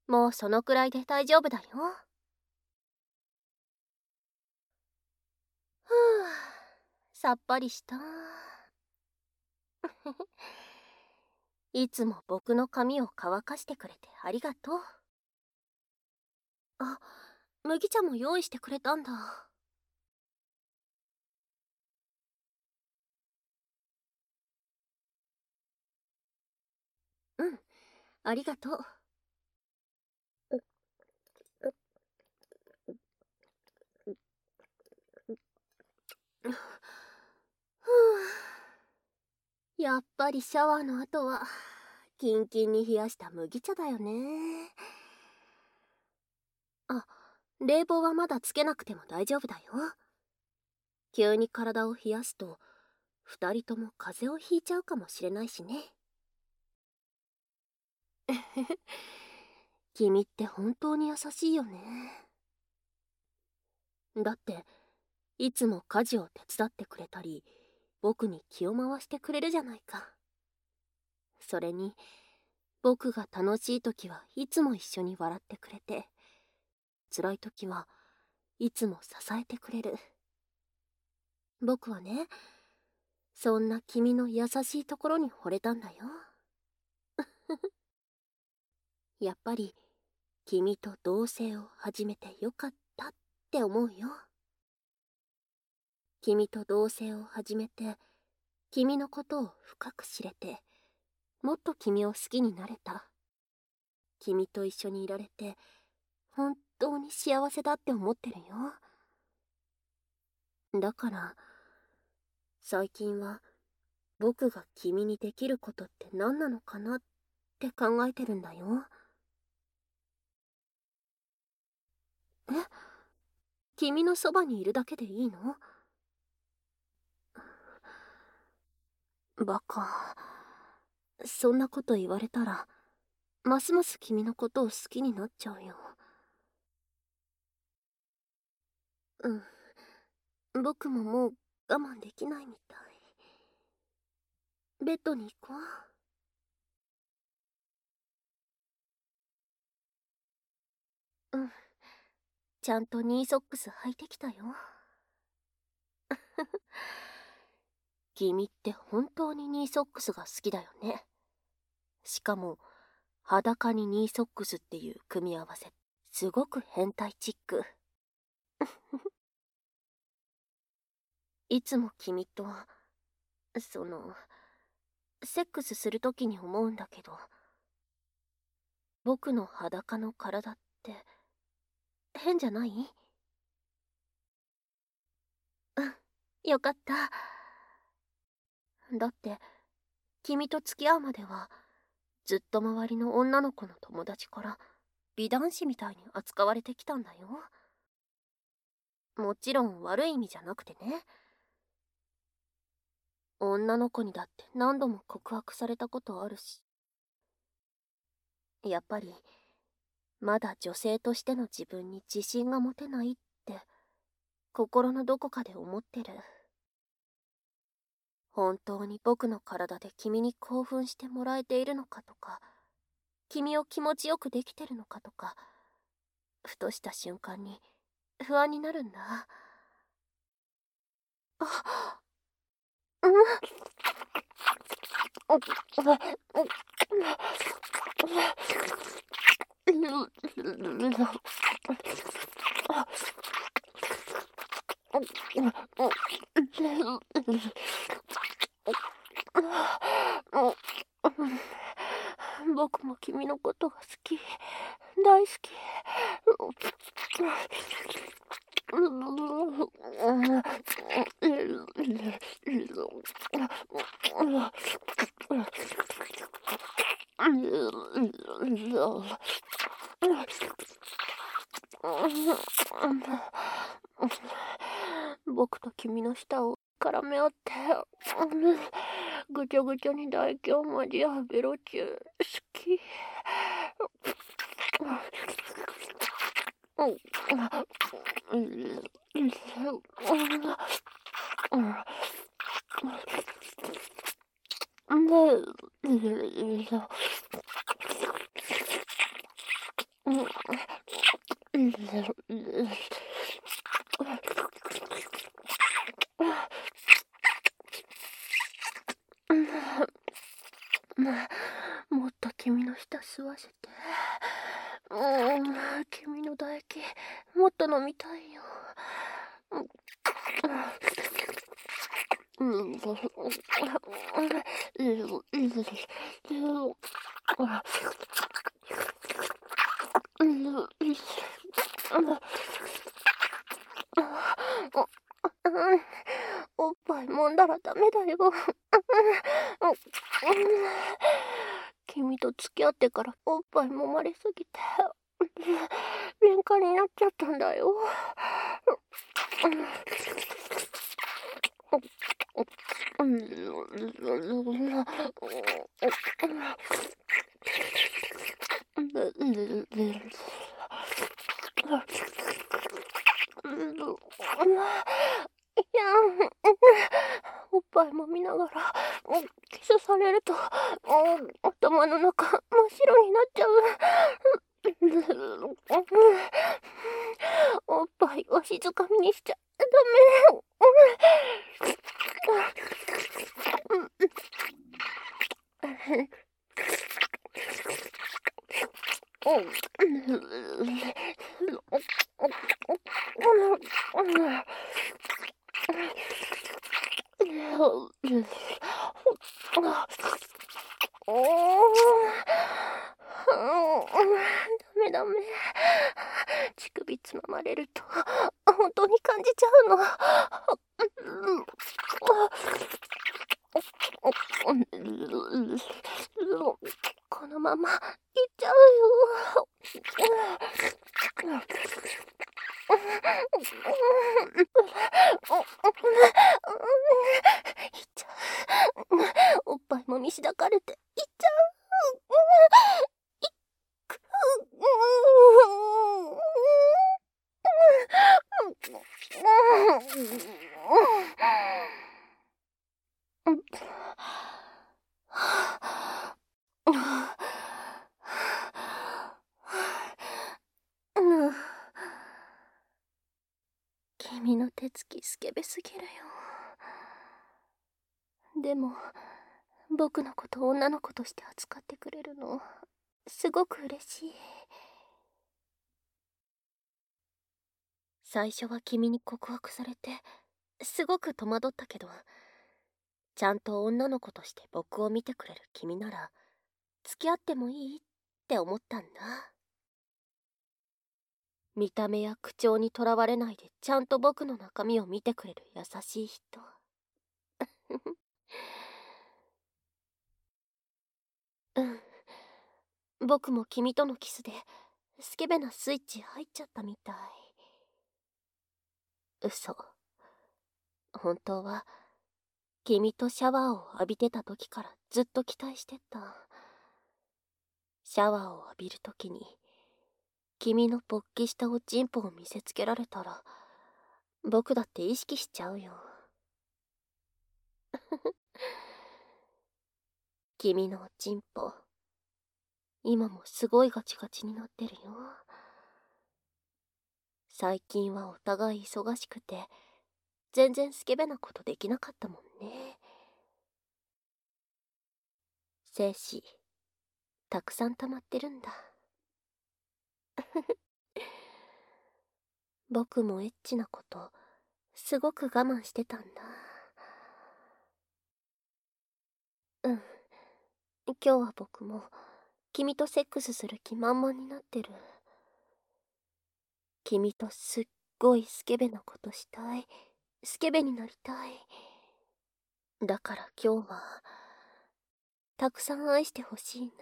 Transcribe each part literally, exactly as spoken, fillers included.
もうそのくらいで大丈夫だよ。ふぅ、さっぱりした。いつも僕の髪を乾かしてくれてありがとう。あ、麦茶も用意してくれたんだ。うん、ありがとう。ふぅ、やっぱりシャワーの後はキンキンに冷やした麦茶だよね。あ、冷房はまだつけなくても大丈夫だよ。急に体を冷やすと二人とも風邪をひいちゃうかもしれないしね。君って本当に優しいよね。だっていつも家事を手伝ってくれたり、僕に気を回してくれるじゃないか。それに僕が楽しい時はいつも一緒に笑ってくれて、辛い時はいつも支えてくれる。僕はね、そんな君の優しいところに惚れたんだよ。やっぱり君と同棲を始めてよかったって思うよ。君と同棲を始めて、君のことを深く知れて、もっと君を好きになれた。君と一緒にいられて本当に幸せだって思ってるよ。だから最近は僕が君にできることって何なのかなって考えてるんだよ。え、君のそばにいるだけでいいの？バカ。そんなこと言われたらますます君のことを好きになっちゃうよ。うん、僕ももう我慢できないみたい。ベッドに行こう。うん、ちゃんとニーソックス履いてきたよ。君って本当にニーソックスが好きだよね。しかも裸にニーソックスっていう組み合わせ、すごく変態チック。いつも君とそのセックスするときに思うんだけど、僕の裸の体って変じゃない？うん、よかった。だって君と付き合うまではずっと周りの女の子の友達から美男子みたいに扱われてきたんだよ。もちろん悪い意味じゃなくてね。女の子にだって何度も告白されたことあるし、やっぱりまだ女性としての自分に自信が持てないって心のどこかで思ってる。本当に僕の体で君に興奮してもらえているのかとか、君を気持ちよくできてるのかとか、ふとした瞬間に不安になるんだ。あ、うん、僕も君のことが好き、大好き。僕と君の舌を絡め合って、ぐちょぐちょに唾液を交わベロチュー好き。 もっと君の舌吸わせて。うん、君の唾液もっと飲みたいよ。うん、おっぱい揉んだらダメだよ。君と付き合ってからおっぱい揉まれすぎて喧嘩になっちゃったんだよ。いや、おっぱいも見ながらキスされると頭の中真っ白になっちゃう。おっぱいを静かみにしちゃダメ。ダメダメ。乳首つままれると本当に感じちゃうの。このままいっちゃうよ。いっちゃう。おっぱいもみしだかれていっちゃう。君の手つきスケベすぎるよ。でも僕のこと女の子として扱ってくれるのすごく嬉しい。最初は君に告白されてすごく戸惑ったけど、ちゃんと女の子として僕を見てくれる君なら付き合ってもいいって思ったんだ。見た目や口調にとらわれないでちゃんと僕の中身を見てくれる優しい人。うん、僕も君とのキスでスケベなスイッチ入っちゃったみたい。嘘。本当は君とシャワーを浴びてた時からずっと期待してた。シャワーを浴びる時に君の勃起したおちんぽを見せつけられたら僕だって意識しちゃうよ。君のおちんぽ今もすごいガチガチになってるよ。最近はお互い忙しくて全然スケベなことできなかったもんね。精子たくさん溜まってるんだ。僕もエッチなことすごく我慢してたんだ。うん、今日は僕も君とセックスする気満々になってる。君とすっごいスケベなことしたい。スケベになりたい。だから今日はたくさん愛してほしいな。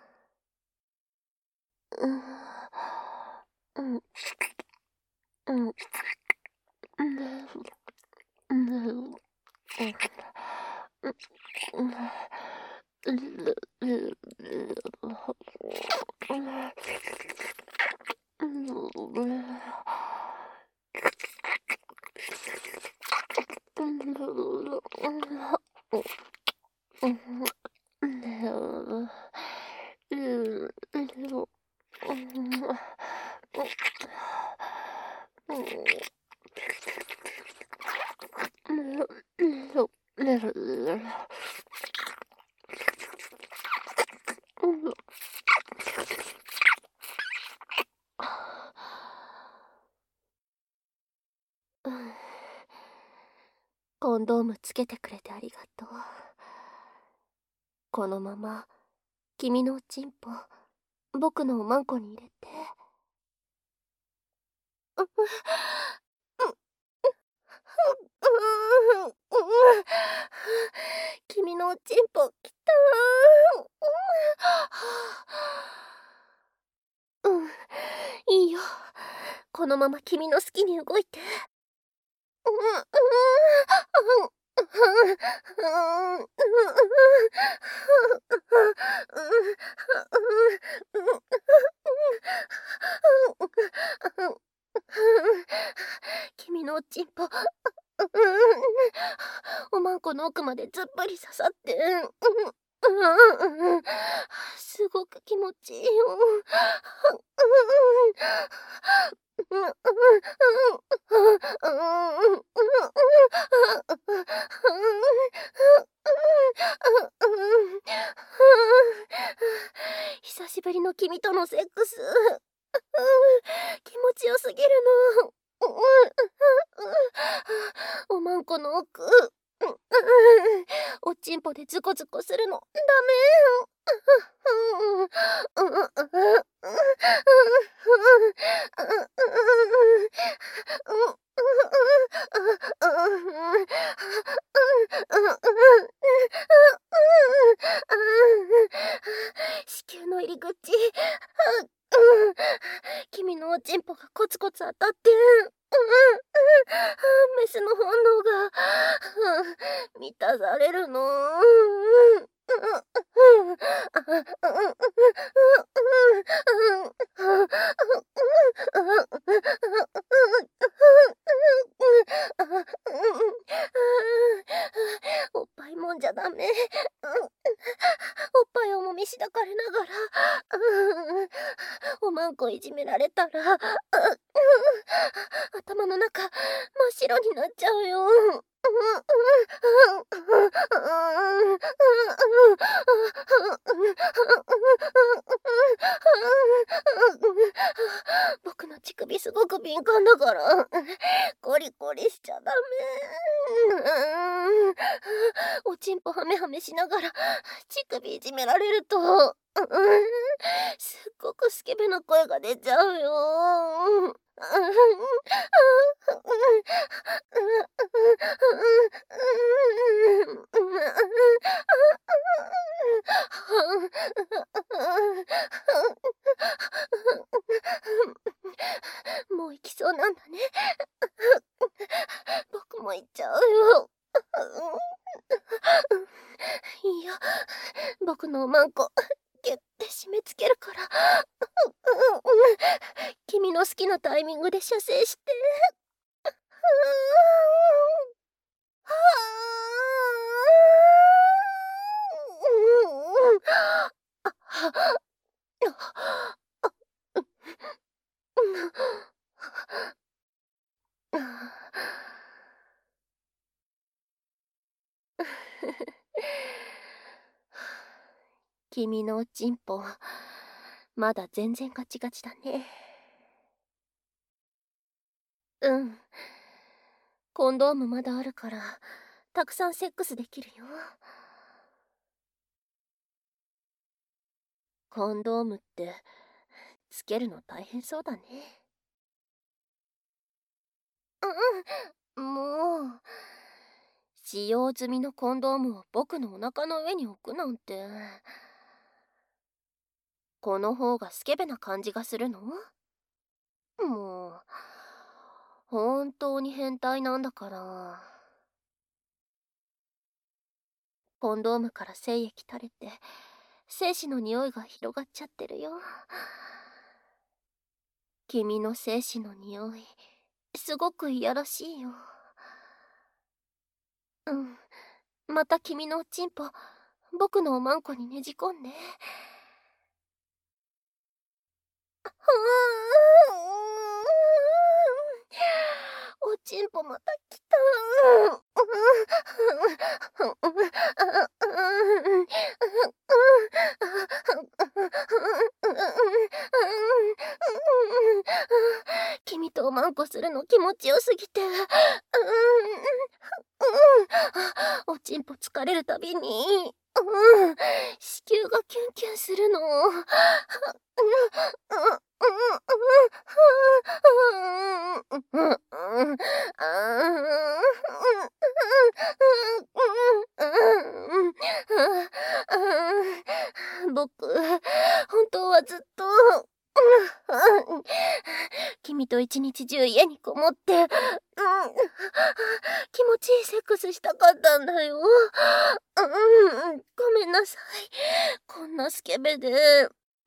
うんうんうんうんうんうん。うん。コンドームつけてくれてありがとう。このまま君のおちんぽ僕のおまんこに入れて。う、う、う、う、う、う、君のおちんぽきたー。うん、いいよ。このまま君の好きに動いて。うん、うん、うん、君のおちんぽ、おまんこの奥までずっぷり刺さって、すごく気持ちいいよ。久しぶりの君とのセックス、気持ちよすぎるの。おまんこの奥、おちんぽでズコズコするのダメ。子宮の入り口、君のおちんぽがコツコツ当たって、メスの本能が満たされるの。おっぱいもんじゃダメ。おっぱいをもみしだかれながらおまんこいじめられたら頭の中真っ白になっちゃうよ。僕の乳首すごく敏感だからコリコリしちゃダメ。おちんぽハメハメしながら乳首いじめられるとすっごくスケベな声が出ちゃうよ。もう行きそうなんだね。僕も行っちゃうよ。いいよ、僕のおまんこギュッて締め付けるから君の好きなタイミングで射精して。君のおちんぽまだ全然ガチガチだね。うん、コンドームまだあるからたくさんセックスできるよ。コンドームってつけるの大変そうだね。うん、もう使用済みのコンドームを僕のお腹の上に置くなんて。この方がスケベな感じがするの？もう本当に変態なんだから。コンドームから精液垂れて精子の匂いが広がっちゃってるよ。君の精子の匂いすごくいやらしいよ。うん、また君のおちんぽ僕のおまんこにねじ込んで。おちんぽまた来た。 おちんぽ疲れるたびに、うん、子宮がキュンキュンするの。僕、本当はずっと、君と一日中家にこもって、うん、気持ちいいセックスしたかったんだよ。うん、ごめんなさい。こんなスケベで。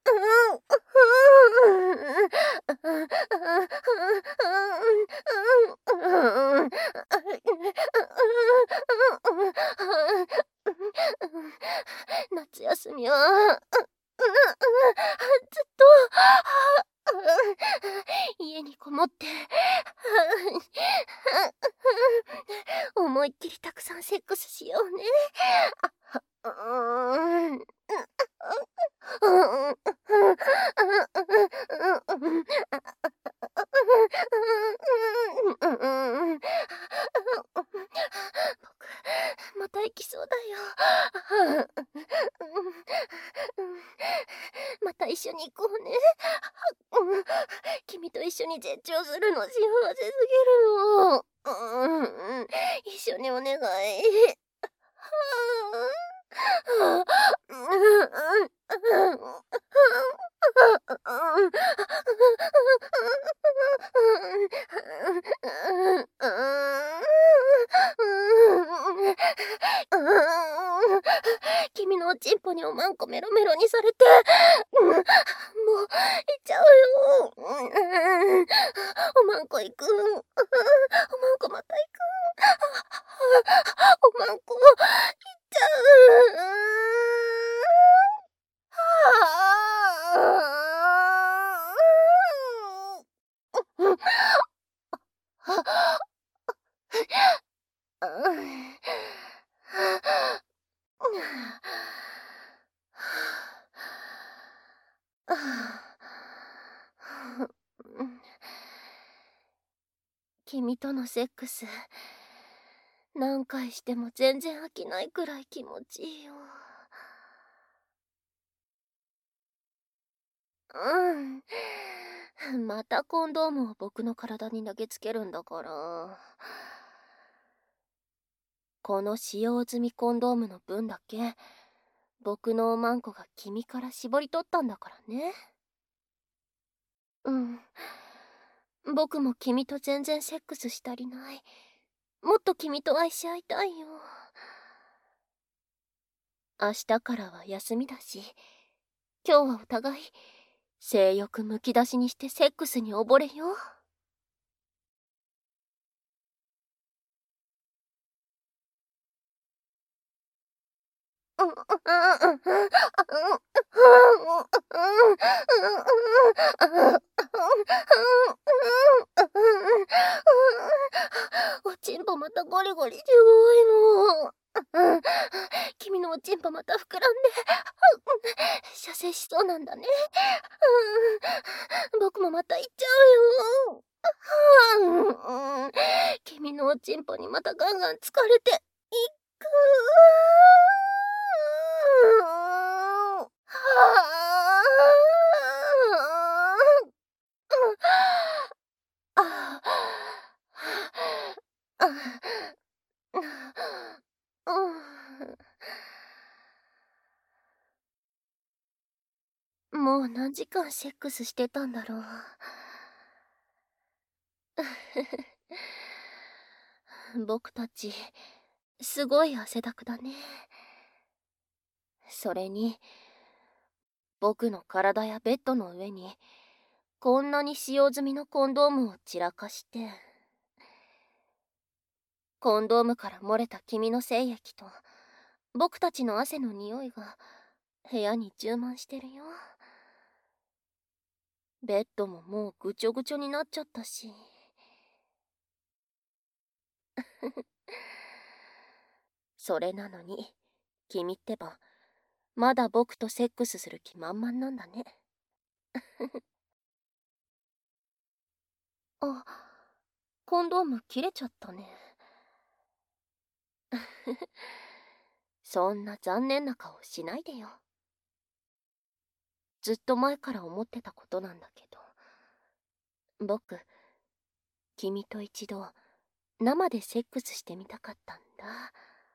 夏休みは、ずっと、家にこもって、思いっきりたくさんセックスしようね。うーん。僕、また行きそうだよ。また一緒に行こうね。君と一緒に絶頂するの幸せすぎるの。うん、一緒にお願い。君のおちんぽにおまんこメロメロにされて、もう行っちゃうよ。おまんこ行く。おまんこまた行く。おまんこ行っちゃ君とのセックス、何回しても全然飽きないくらい気持ちいいよ。うん。またコンドームを僕の体に投げつけるんだから。この使用済みコンドームの分だけ、僕のおまんこが君から絞り取ったんだからね。うん。僕も君と全然セックスしたりない。もっと君と愛し合いたいよ。明日からは休みだし、今日はお互い性欲むき出しにしてセックスに溺れよう。おちんぽまたゴリゴリすごいの。君のおちんぽまた膨らんで射精しそうなんだね。僕もまた行っちゃうよ。君のおちんぽにまたガンガン疲れていく。もう何時間セックスしてたんだろう。僕たちすごい汗だくだね。それに僕の体やベッドの上にこんなに使用済みのコンドームを散らかして、コンドームから漏れた君の精液と僕たちの汗の匂いが部屋に充満してるよ。ベッドももうぐちょぐちょになっちゃったし。それなのに君ってばまだ僕とセックスする気満々なんだね。あ、コンドーム切れちゃったね。 そんな残念な顔しないでよ。ずっと前から思ってたことなんだけど、僕、君と一度生でセックスしてみたかったんだ。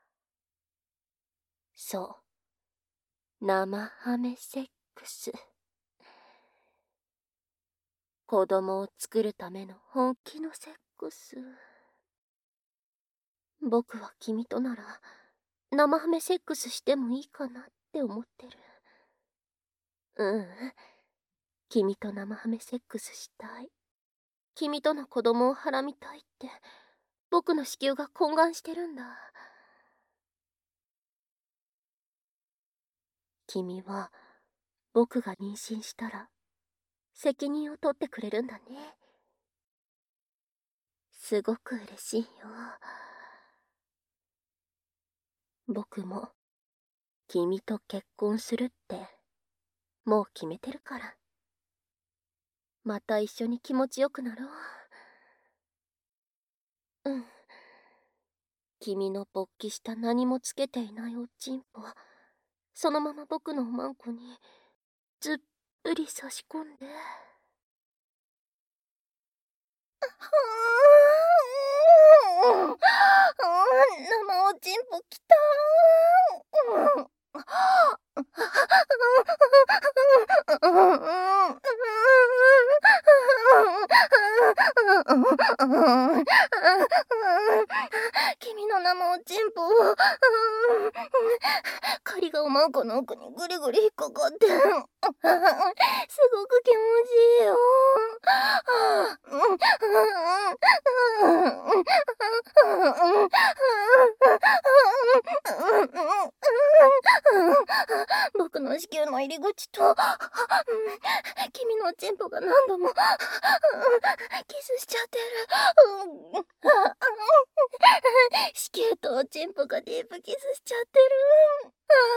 そう、生ハメセックス。子供を作るための本気のセックス。僕は君となら生ハメセックスしてもいいかなって思ってる。うん、君と生ハメセックスしたい。君との子供をはらみたいって僕の子宮が懇願してるんだ。君は僕が妊娠したら責任を取ってくれるんだね。すごく嬉しいよ。僕も君と結婚するってもう決めてるから。また一緒に気持ちよくなろう。うん。君の勃起した何もつけていないおちんぽ、そのまま僕のおまんこにずっぷり差し込んで。生おちんぽきたー。君の生おちんぽを針がおまんこの奥にぐりぐり引っかかってすごく気持ちいいよ。僕の子宮の入り口と君のおちんぽが何度もキスしちゃってる。子宮とおちんぽがディープキスしちゃってる。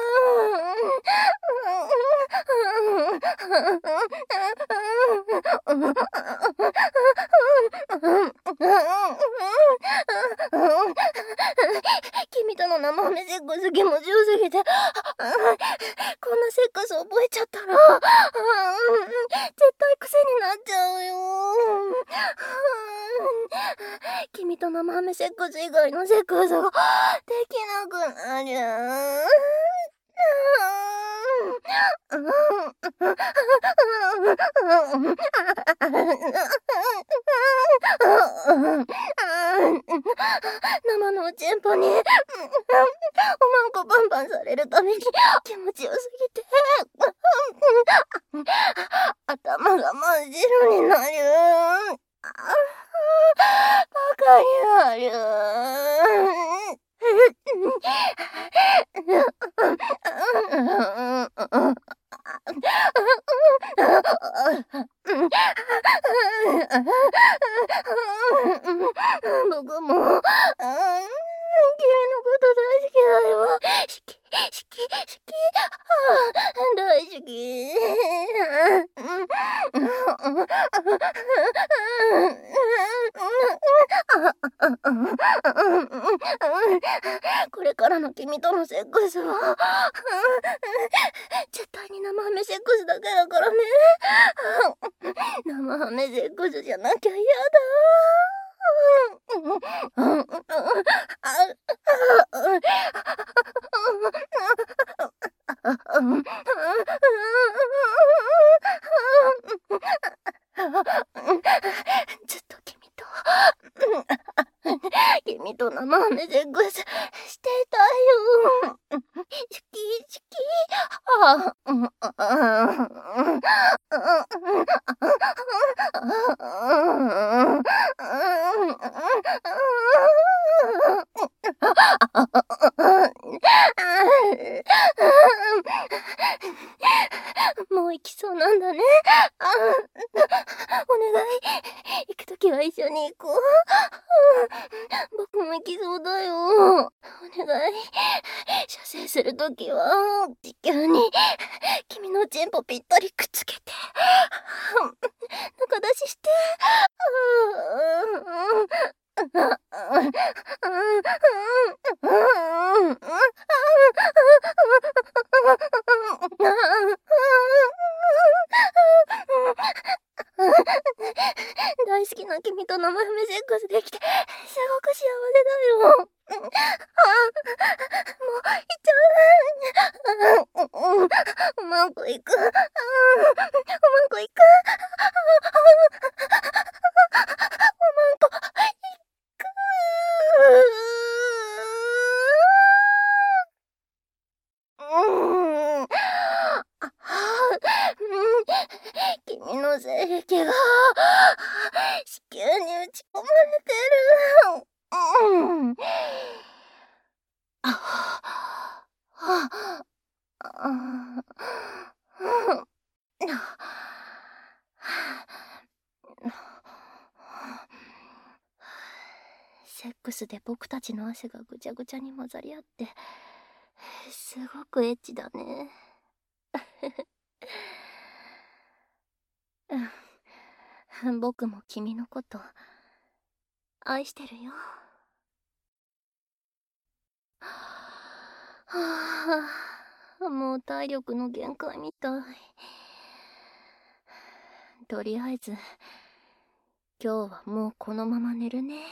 君との生ハメセックス気持ちよすぎてこんなセックス覚えちゃったら絶対癖になっちゃうよ。君と生ハメセックス以外のセックスができなくなる。生のおちんぽにおまんこバンバンされるために気持ちよすぎて頭が真っ白になる。バカになる。僕も君のこと大好きだよ。好き好き好き大好き。これからの君とのセックスは絶対に生ハメセックスだけだからね。生ハメセックスじゃなきゃ嫌だ。ずっと君と君と生ハメセックスしてたよ。好き好き。あもう行きそうなんだね。あお願い、行くときは一緒に行こう。僕も行きそうだよ。お願い、射精するときは地球に君のチンポぴったりくっつけて中出しして。 大好きな君と生嫁セックスできて、すごく幸せだよ。あ、もう、行っちゃう。うまくいく。うまくいく。うまくいく。うん。君の性癖が子宮に打ち込まれてる。うん。あああセックスで僕たちの汗がぐちゃぐちゃに混ざり合ってすごくエッチだね。うん、僕も君のこと愛してるよ。はあ、もう体力の限界みたい。とりあえず今日はもうこのまま寝るね。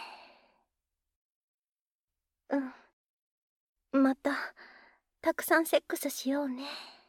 うん、またたくさんセックスしようね。